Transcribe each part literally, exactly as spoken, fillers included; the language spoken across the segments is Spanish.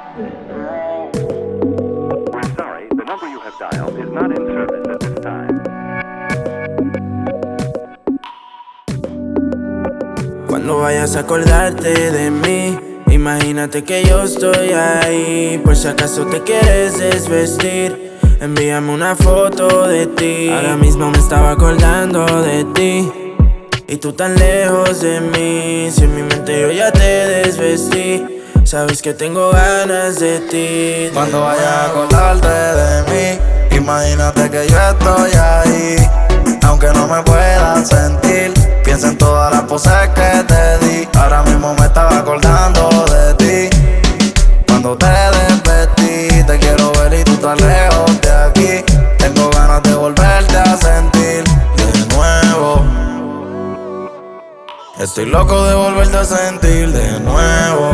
We're sorry, the number you have dialed is not in service at this time. Cuando vayas a acordarte de mí, imagínate que yo estoy ahí. Por si acaso te quieres desvestir, envíame una foto de ti. Ahora mismo me estaba acordando de ti y tú tan lejos de mí. Si en mi mente yo ya te desvestí, sabes que tengo ganas de ti. Cuando vayas a acordarte de mí, imagínate que yo estoy ahí. Aunque no me puedas sentir, piensa en todas las poses que te di. Ahora mismo me estaba acordando de ti. Cuando te desvestí, te quiero ver y tú estás lejos de aquí. Tengo ganas de volverte a sentir de nuevo. Estoy loco de volverte a sentir de nuevo.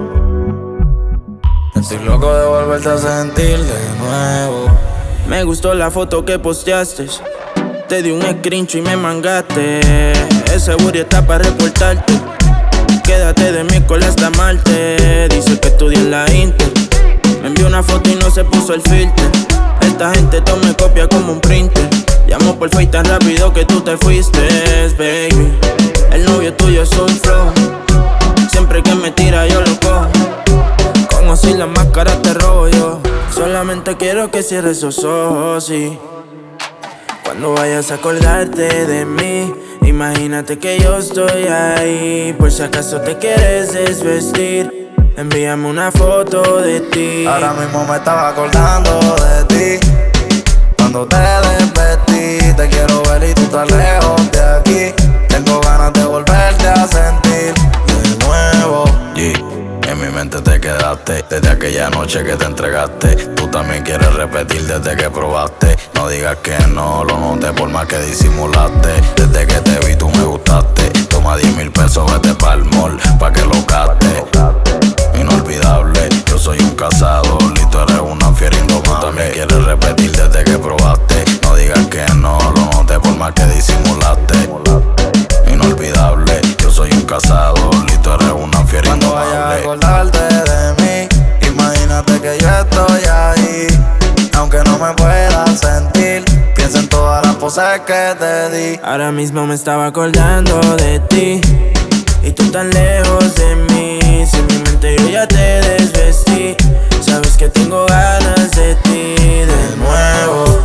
Estoy loco de volverte a sentir de nuevo. Me gustó la foto que posteaste, te di un screenshot y me mangaste. Ese booty está para reportarte. Quédate de miércoles hasta martes. Dice que estudia en la Inter. Me envió una foto y no se puso el filtro. Esta gente todo me copia como un printer. Llamo por Face tan rápido que tú te fuiste, baby. El novio tuyo es un flow. Siempre que me tira yo lo cojo. Como si la máscara te robo yo. Solamente quiero que cierres esos ojos, sí. Cuando vayas a acordarte de mí, imagínate que yo estoy ahí. Por si acaso te quieres desvestir, envíame una foto de ti. Ahora mismo me estaba acordando de ti. Cuando te desvestí, te quiero ver y tú estás lejos de aquí. Tengo ganas de volverte a sentir de nuevo. Yeah. En mi mente te quedaste desde aquella noche que te entregaste. Tú también quieres repetir desde que probaste. No digas que no, lo noté por más que disimulaste. Desde que te vi tú me gustaste. Toma diez mil pesos, vete pa'l mall pa' que lo gastes. Inolvidable, yo soy un cazador y tú eres una fiera indomable. Tú también quieres repetir desde que probaste. No digas que no, lo noté por más que disimulaste. Inolvidable, yo soy un cazador y tú eres una fiera indomable. Cuando vayas a acordarte de mí, imagínate que yo estoy ahí. Aunque no me puedas sentir, piensa en todas las poses que te di. Ahora mismo me estaba acordando de ti y tú tan lejos de mí. Si en mi mente yo ya te desvestí, sabes que tengo ganas de ti de nuevo.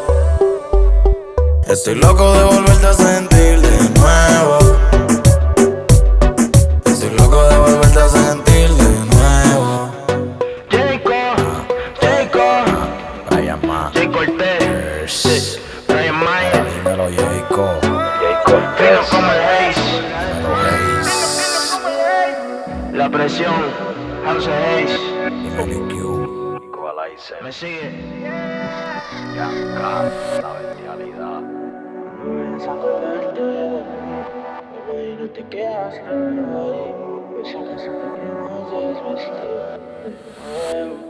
Estoy loco de volverte a sentir de nuevo. Estoy loco de volverte a sentir de nuevo. Jacob, Jacob, Brian Ma, Jay Cortez, Brian Mayer, dímelo Jacob. fino como el Haze, Dímelo Hayes, la presión, House of Haze, dímelo Q, Equalizer, me sigue. Yanka, la bestialidad. Imagínate que hasta ahí, pues acaso te quieres desvestir.